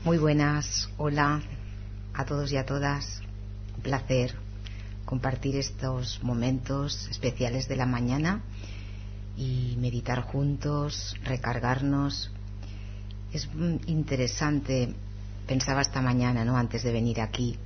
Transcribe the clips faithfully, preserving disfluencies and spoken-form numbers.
Muy buenas, hola a todos y a todas. Un placer compartir estos momentos especiales de la mañana y meditar juntos, recargarnos. Es interesante, pensaba esta mañana, ¿no?, antes de venir aquí,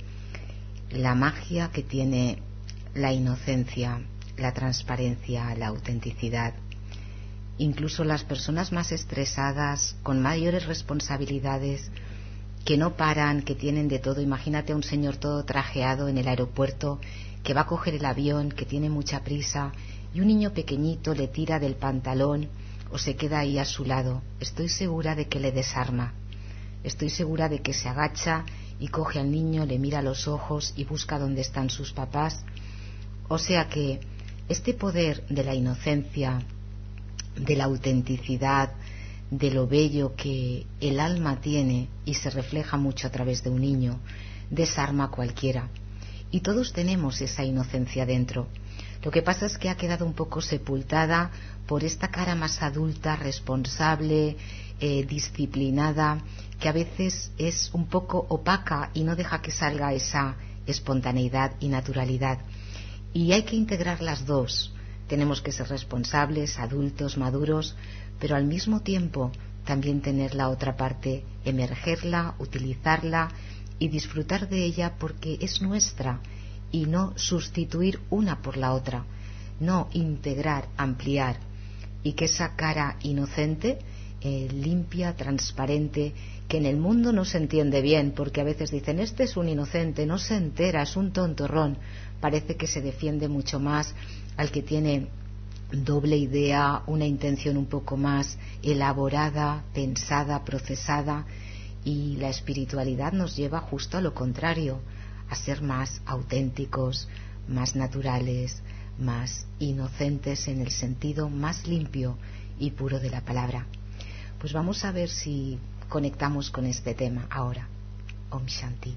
la magia que tiene la inocencia, la transparencia, la autenticidad. Incluso las personas más estresadas, con mayores responsabilidades, que no paran, que tienen de todo. Imagínate a un señor todo trajeado en el aeropuerto, que va a coger el avión, que tiene mucha prisa, y un niño pequeñito le tira del pantalón o se queda ahí a su lado. Estoy segura de que le desarma. Estoy segura de que se agacha y coge al niño, le mira a los ojos y busca dónde están sus papás. O sea que este poder de la inocencia, de la autenticidad, de lo bello que el alma tiene y se refleja mucho a través de un niño, desarma a cualquiera. Y todos tenemos esa inocencia dentro. Lo que pasa es que ha quedado un poco sepultada por esta cara más adulta, responsable, eh, disciplinada, que a veces es un poco opaca y no deja que salga esa espontaneidad y naturalidad. Y hay que integrar las dos. Tenemos que ser responsables, adultos, maduros, pero al mismo tiempo también tener la otra parte, emergerla, utilizarla y disfrutar de ella porque es nuestra, y no sustituir una por la otra, no, integrar, ampliar, y que esa cara inocente, eh, limpia, transparente, que en el mundo no se entiende bien, porque a veces dicen, este es un inocente, no se entera, es un tontorrón. Parece que se defiende mucho más al que tiene doble idea, una intención un poco más elaborada, pensada, procesada, y la espiritualidad nos lleva justo a lo contrario, a ser más auténticos, más naturales, más inocentes en el sentido más limpio y puro de la palabra. Pues vamos a ver si conectamos con este tema ahora. Om Shanti.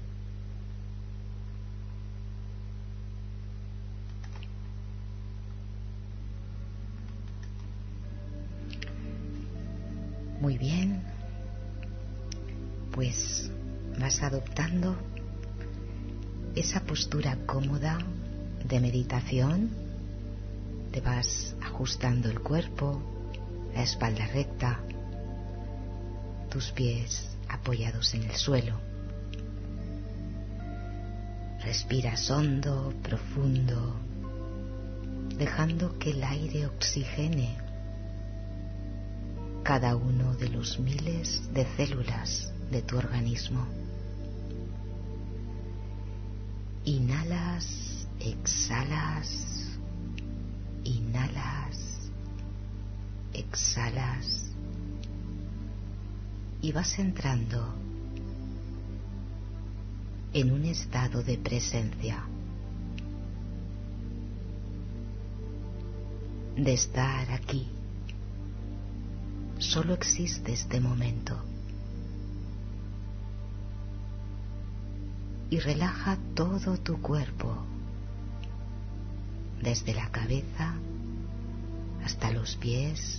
Muy bien, pues vas adoptando esa postura cómoda de meditación, te vas ajustando el cuerpo, la espalda recta, tus pies apoyados en el suelo. Respiras hondo, profundo, dejando que el aire oxigene cada uno de los miles de células de tu organismo. Inhalas, exhalas, inhalas, exhalas, y vas entrando en un estado de presencia, de estar aquí. Solo existe este momento. Y relaja todo tu cuerpo, desde la cabeza hasta los pies,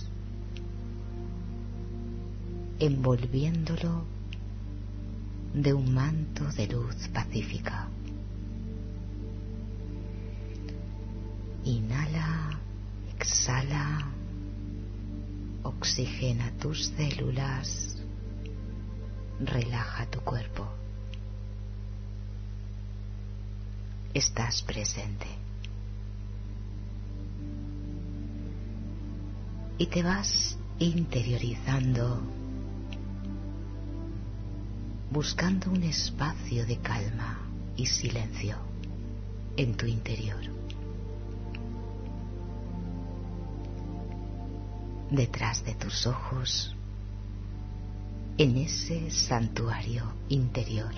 envolviéndolo de un manto de luz pacífica. Inhala, exhala, oxigena tus células, relaja tu cuerpo. Estás presente. Y te vas interiorizando, buscando un espacio de calma y silencio en tu interior. Detrás de tus ojos, en ese santuario interior,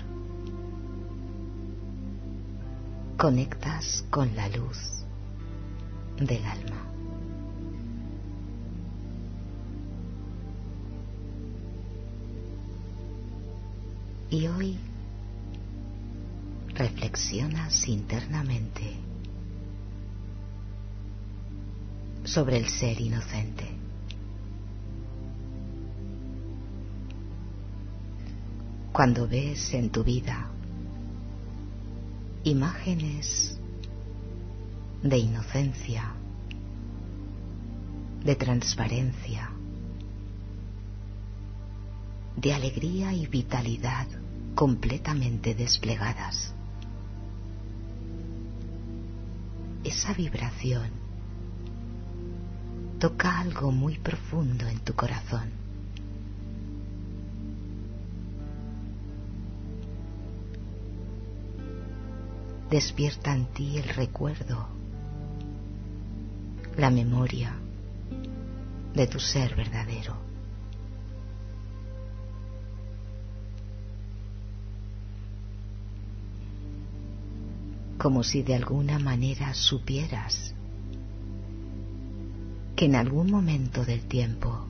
conectas con la luz del alma. Y hoy reflexionas internamente sobre el ser inocente. cuando ves en tu vida imágenes de inocencia, de transparencia, de alegría y vitalidad completamente desplegadas. Esa vibración toca algo muy profundo en tu corazón. Despierta en ti el recuerdo, la memoria de tu ser verdadero. Como si de alguna manera supieras que en algún momento del tiempo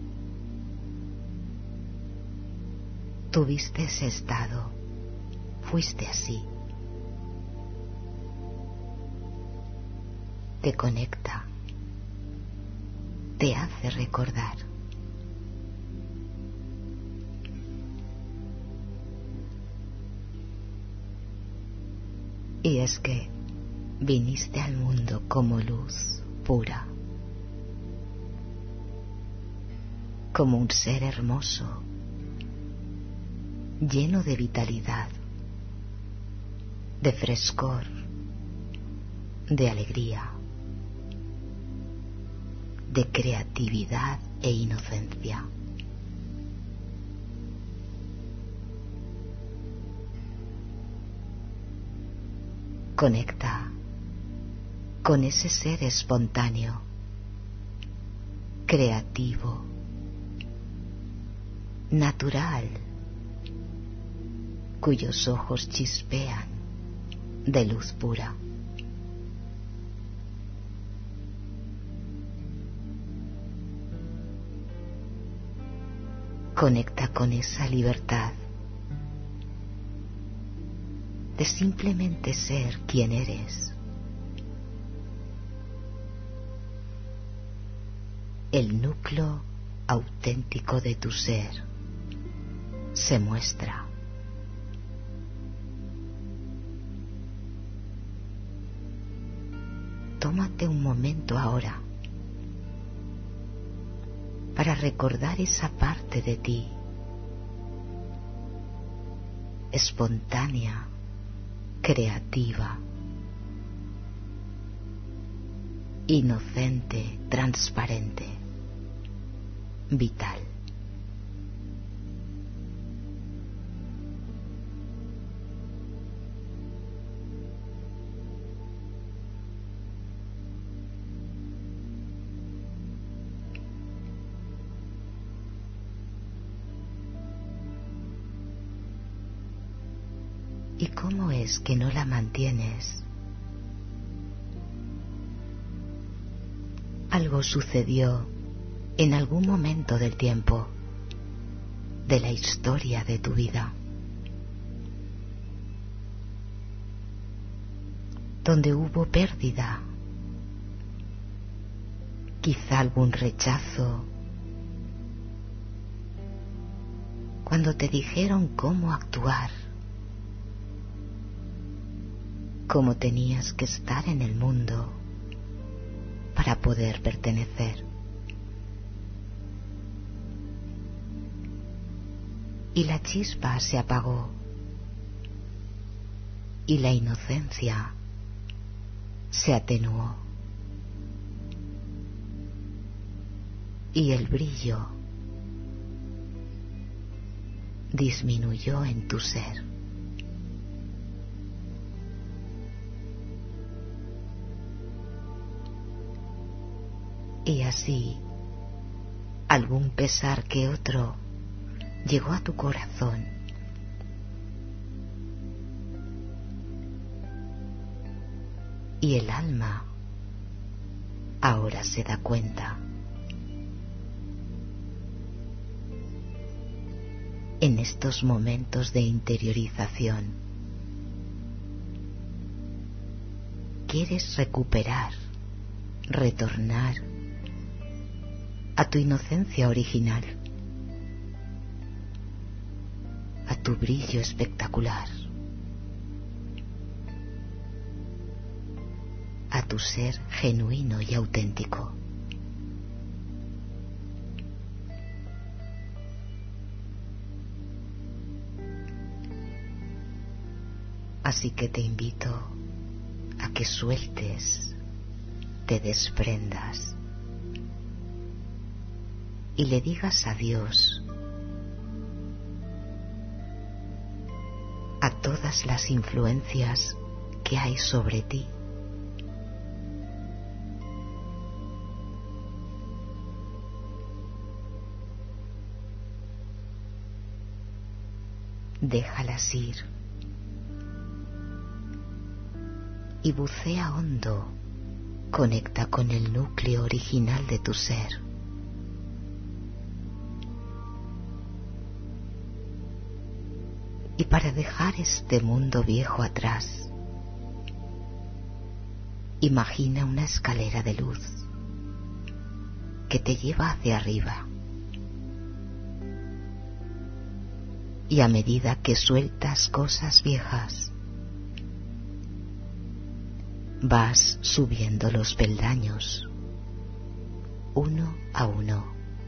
tuviste ese estado, fuiste así. Te conecta, te hace recordar. Y es que viniste al mundo como luz pura, como un ser hermoso, lleno de vitalidad, de frescor, de alegría, de creatividad e inocencia. Conecta con ese ser espontáneo, creativo, natural, cuyos ojos chispean de luz pura. Conecta con esa libertad de simplemente ser quien eres. El núcleo auténtico de tu ser se muestra. Tómate un momento ahora para recordar esa parte de ti, espontánea, creativa, inocente, transparente, vital. ¿Y cómo es que no la mantienes? Algo sucedió en algún momento del tiempo, de la historia de tu vida, donde hubo pérdida, quizá algún rechazo, cuando te dijeron cómo actuar, cómo tenías que estar en el mundo para poder pertenecer. Y la chispa se apagó, y la inocencia se atenuó, y el brillo disminuyó en tu ser. Y así, algún pesar que otro llegó a tu corazón. Y el alma ahora se da cuenta. En estos momentos de interiorización, quieres recuperar, retornar a tu inocencia original, a tu brillo espectacular, a tu ser genuino y auténtico. Así que te invito a que sueltes, te desprendas y le digas adiós a todas las influencias que hay sobre ti. Déjalas ir y bucea hondo, conecta con el núcleo original de tu ser. Y para dejar este mundo viejo atrás, imagina una escalera de luz que te lleva hacia arriba. Y a medida que sueltas cosas viejas, vas subiendo los peldaños, uno a uno,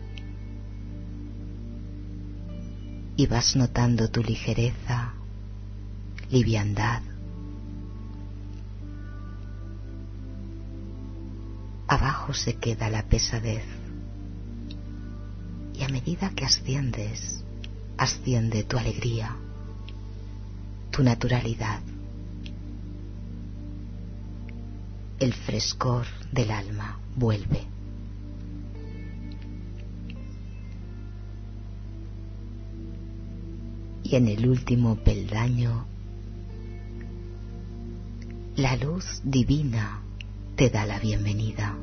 y vas notando tu ligereza, liviandad. Abajo se queda la pesadez, y a medida que asciendes, asciende tu alegría, tu naturalidad, el frescor del alma vuelve. Y en el último peldaño, la luz divina te da la bienvenida,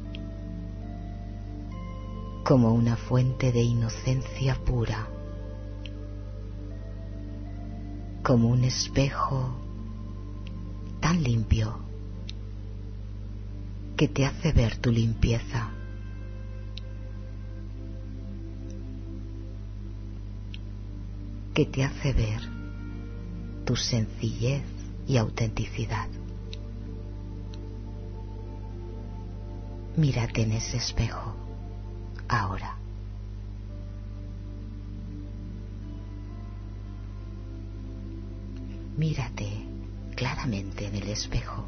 como una fuente de inocencia pura, como un espejo tan limpio que te hace ver tu limpieza. Que te hace ver tu sencillez y autenticidad. Mírate en ese espejo ahora. Mírate claramente en el espejo.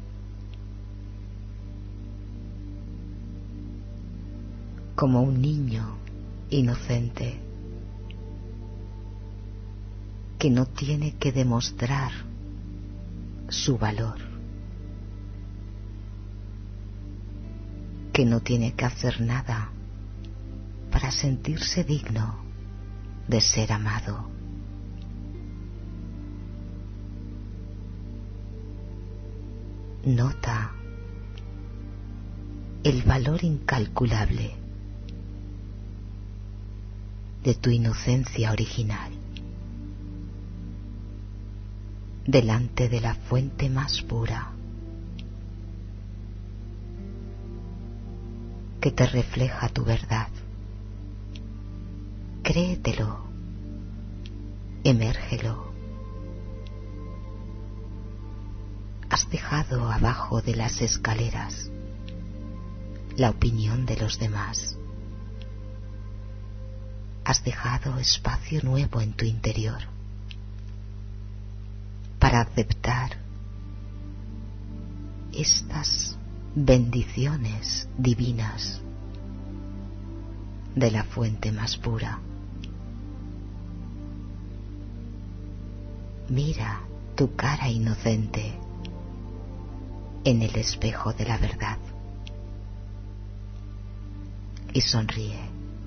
Como un niño inocente que no tiene que demostrar su valor, que no tiene que hacer nada para sentirse digno de ser amado. Nota el valor incalculable de tu inocencia original delante de la fuente más pura que te refleja tu verdad. Créetelo, emérgelo. Has dejado abajo de las escaleras la opinión de los demás. Has dejado espacio nuevo en tu interior para aceptar estas bendiciones divinas de la fuente más pura. Mira tu cara inocente en el espejo de la verdad y sonríe.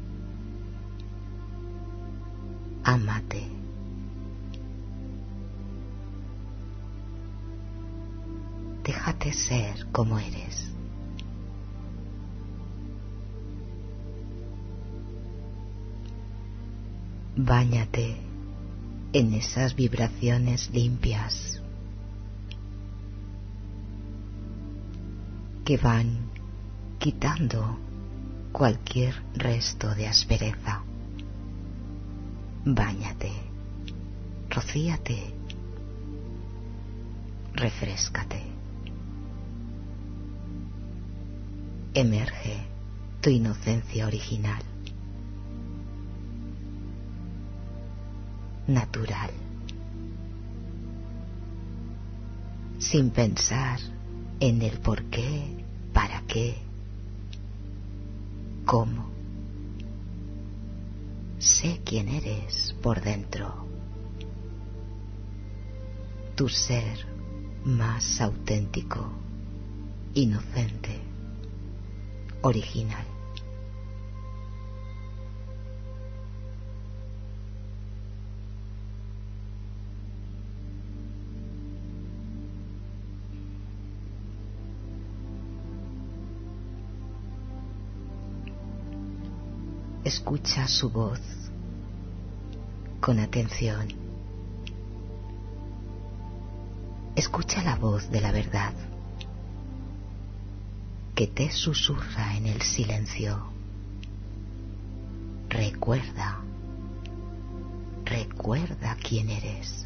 Ámate. Déjate ser como eres. Báñate en esas vibraciones limpias que van quitando cualquier resto de aspereza. Báñate rocíate, refréscate. Emerge tu inocencia original, natural, sin pensar en el por qué, para qué, cómo. Sé quién eres por dentro, tu ser más auténtico, inocente, original. Escucha su voz con atención. Escucha la voz de la verdad que te susurra en el silencio. Recuerda, recuerda quién eres.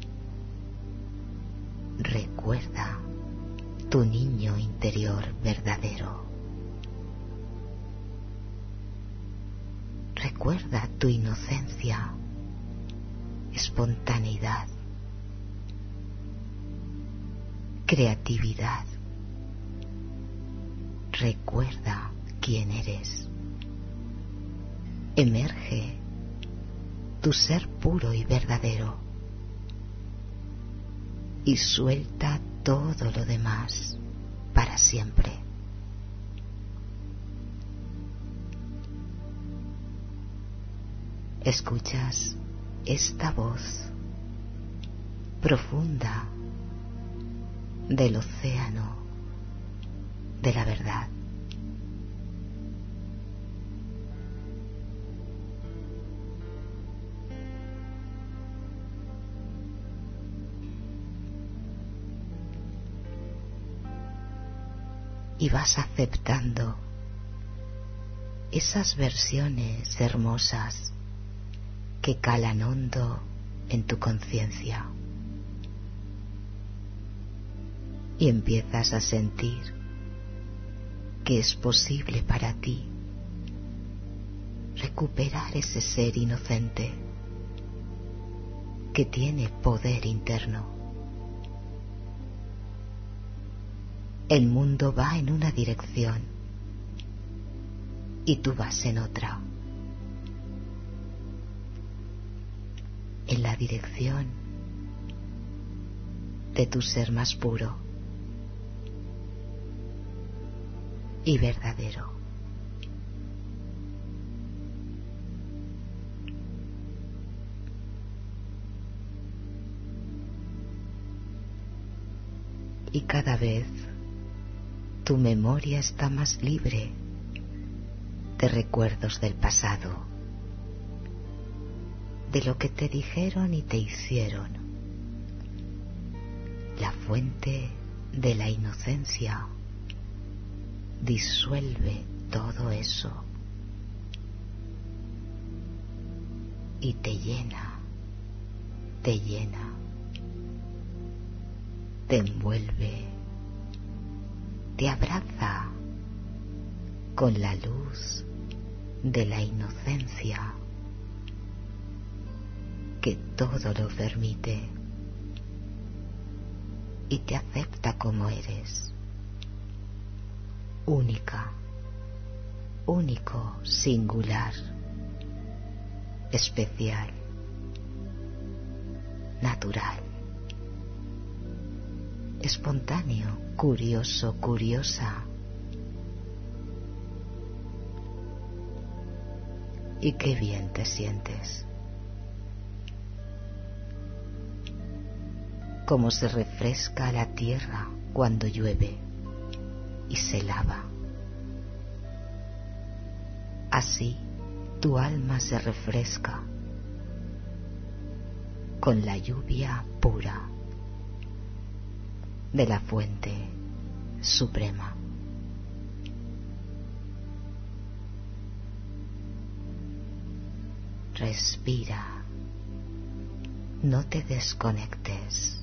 Recuerda tu niño interior verdadero. Recuerda tu inocencia, espontaneidad, creatividad. Recuerda quién eres. Emerge tu ser puro y verdadero y suelta todo lo demás para siempre. Escuchas esta voz profunda del océano de la verdad. Y vas aceptando esas versiones hermosas que calan hondo en tu conciencia. Y empiezas a sentir que es posible para ti recuperar ese ser inocente que tiene poder interno. El mundo va en una dirección y tú vas en otra. En la dirección de tu ser más puro y verdadero. Y cada vez tu memoria está más libre de recuerdos del pasado, de lo que te dijeron y te hicieron. La fuente de la inocencia disuelve todo eso y te llena, te llena, te envuelve, te abraza con la luz de la inocencia que todo lo permite y te acepta como eres, única, único, singular, especial, natural, espontáneo, curioso, curiosa. Y qué bien te sientes. Como se refresca la tierra cuando llueve y se lava. Así tu alma se refresca con la lluvia pura de la fuente suprema. Respira No te desconectes.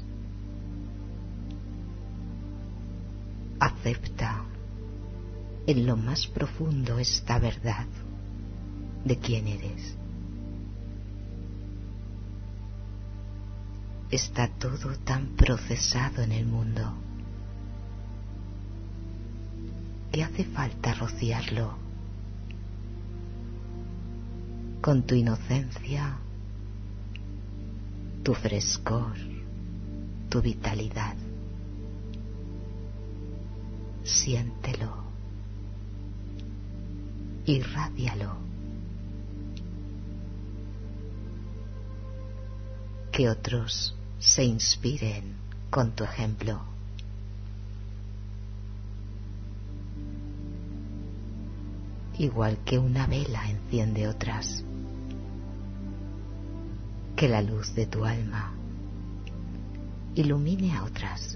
Acepta en lo más profundo esta verdad de quién eres. Está todo tan procesado en el mundo que hace falta rociarlo con tu inocencia, tu frescor, tu vitalidad. Siéntelo, irrádialo. Que otros se inspiren con tu ejemplo. Igual que una vela enciende otras, que la luz de tu alma ilumine a otras.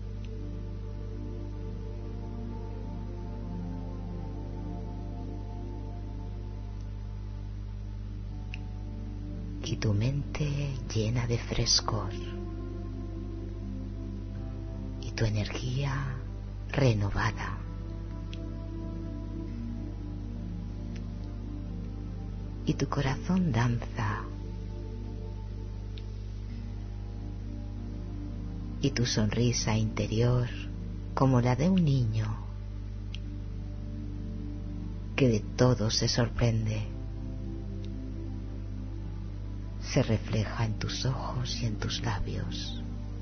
Y tu mente llena de frescor y tu energía renovada. Y tu corazón danza y tu sonrisa interior como la de un niño que de todo se sorprende, se refleja en tus ojos y en tus labios.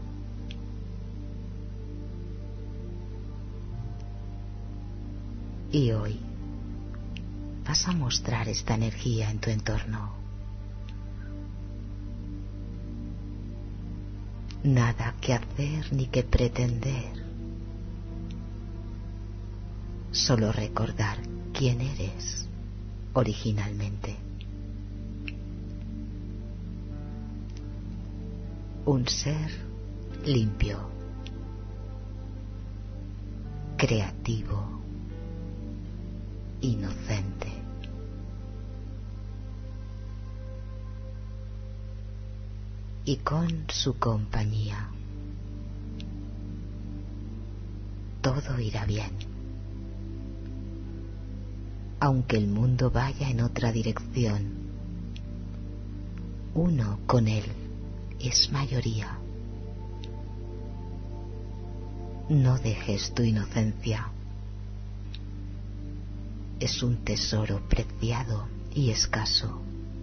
Y hoy vas a mostrar esta energía en tu entorno. Nada que hacer ni que pretender, solo recordar quién eres originalmente. Un ser limpio, creativo, inocente. Y con su compañía todo irá bien, aunque el mundo vaya en otra dirección. Uno con él es mayoría. No dejes tu inocencia. Es un tesoro preciado y escaso.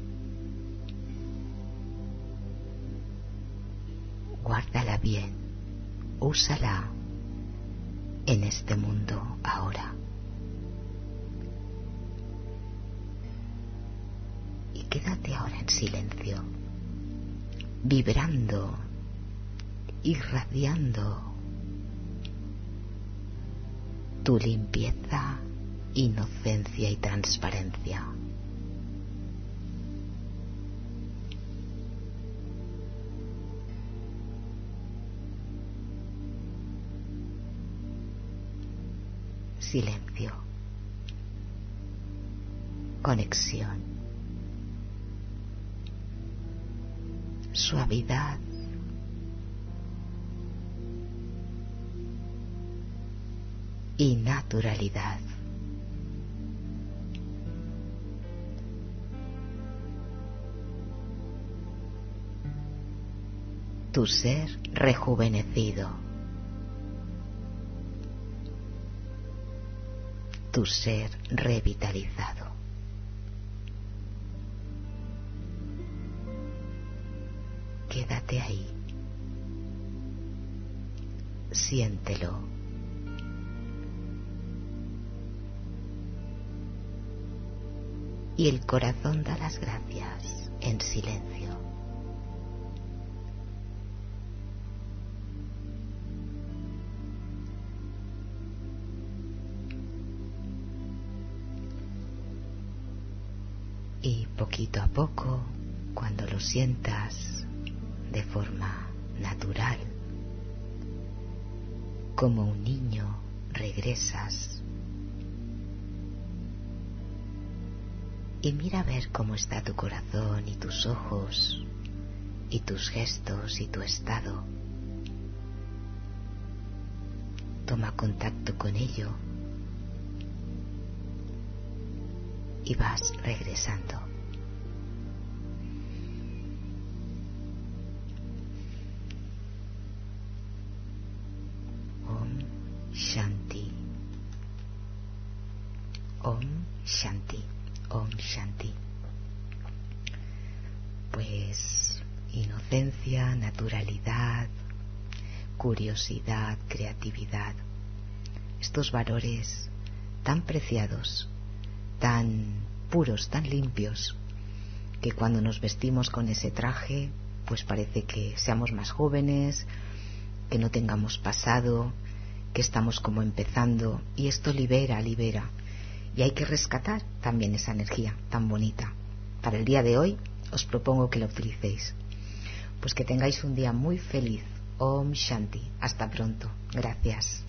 Guárdala bien, úsala en este mundo ahora. Y quédate ahora en silencio, vibrando, irradiando tu limpieza, inocencia y transparencia. Silencio, conexión, suavidad, y naturalidad. Tu ser rejuvenecido, tu ser revitalizado. Quédate ahí, siéntelo. Y el corazón da las gracias en silencio. Y poquito a poco, cuando lo sientas de forma natural, como un niño, regresas y mira a ver cómo está tu corazón y tus ojos y tus gestos y tu estado. Toma contacto con ello y vas regresando. Om Shanti. Om Shanti. Om Shanti. Pues inocencia, naturalidad, curiosidad, creatividad, estos valores tan preciados, tan puros, tan limpios, que cuando nos vestimos con ese traje, pues parece que seamos más jóvenes, que no tengamos pasado, que estamos como empezando, y esto libera, libera, y hay que rescatar también esa energía tan bonita. Para el día de hoy os propongo que la utilicéis. Pues que tengáis un día muy feliz. Om Shanti. Hasta pronto. Gracias.